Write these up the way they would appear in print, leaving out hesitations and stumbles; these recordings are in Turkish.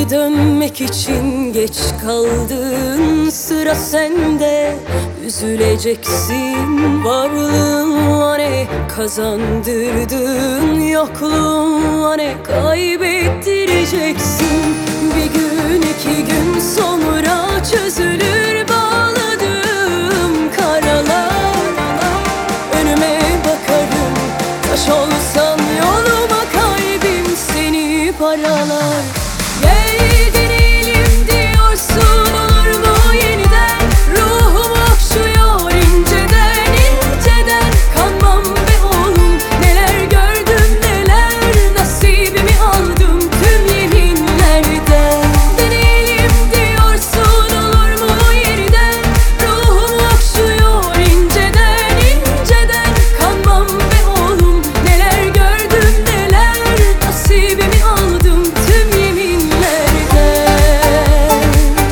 Geri dönmek için geç kaldın, sıra sende. Üzüleceksin, varlığınla ne kazandırdın, yokluğunla ne kaybettireceksin. Bir gün iki gün sonra çözülür bağladığım karalar. Önüme bakarım, taş olsan yoluma kalbim seni paralar. Gel deneyelim diyorsun, olur mu yeniden? Ruhum okşuyor inceden inceden. Kanmam be oğlum, neler gördüm neler, nasibimi aldım tüm yeminlerden. Deneyelim diyorsun, olur mu yeniden? Ruhum okşuyor inceden inceden. Kanmam be oğlum, neler gördüm neler, nasibimi aldım tüm yeminlerden.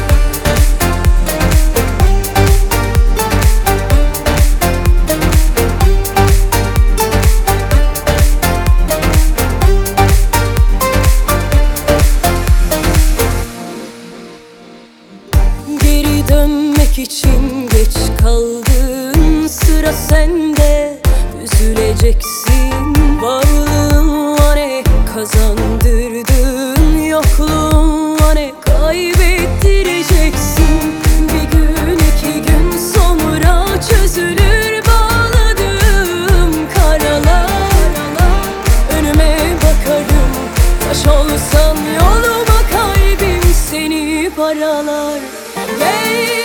Geri dönmek için geç kaldın, sıra sende. Üzüleceksin, varlığınla ne kazandırdın, yokluğunla ne kaybettireceksin. Bir gün iki gün sonra çözülür bağladığım karalar. Önüme bakarım, taş olsan yoluma kalbim seni paralar. Gel